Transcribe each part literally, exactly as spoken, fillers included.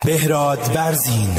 بهراد برزین.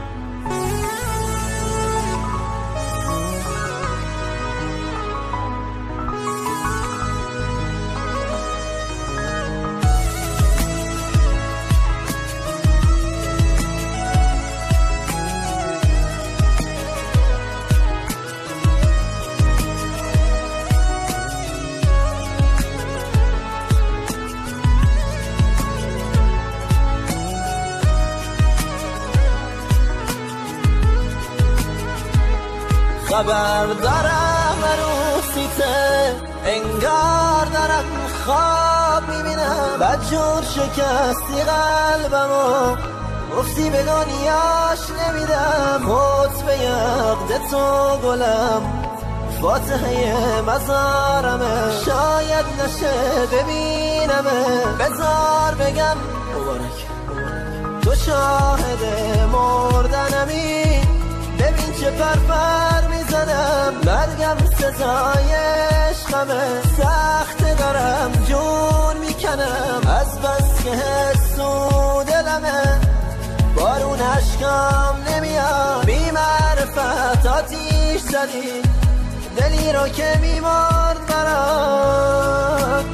خبر دارم عروسیته، انگار دارم خواب میبینم. بدجور شکستی قلبمو، گفتی به دنیاش نمیدم. خطبه یقد تو گلم، فاتحه مزارمه. شاید نشه ببینمه، بذار بگم مبارک. تو شاهد مردنمی، ببین چه پرپر میزنم. مرگم سزای عشقمه، سخت دارم جون میکنم. از بس که حسو دلمه، بارون اشکام نمیاد. بی معرفت آتیش زدی دلی رو که میمرد برات.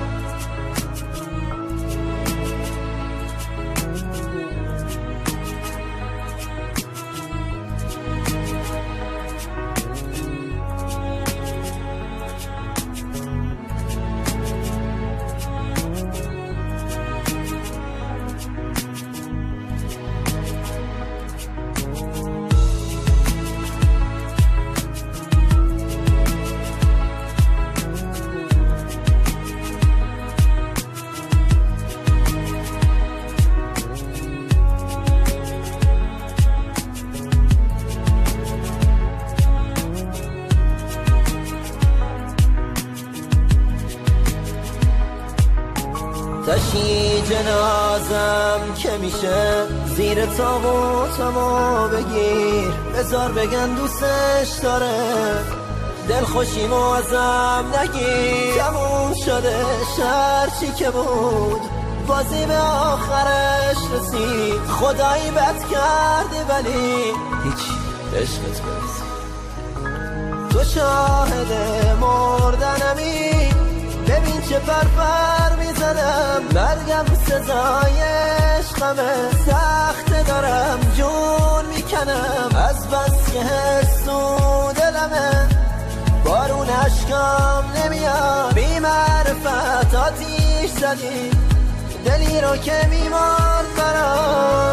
تشی جنازم که میشه، زیر تابوتمو بگیر. بذار بگن دوستش داره، دل خوشیمو ازم نگیر. تموم شده شرچی که بود، بازی به آخرش رسید. خدایی بد کردی ولی هیچ، عشقت برسید. تو شاهد مردنمی، ببین چه پرپر میزنم. مرگم سزای عشقمه، سخت دارم جون میکنم. از بس که حسو دلمه، بارون اشکام نمیاد. بی معرفت آتیش زدی دلی رو که میمرد برات.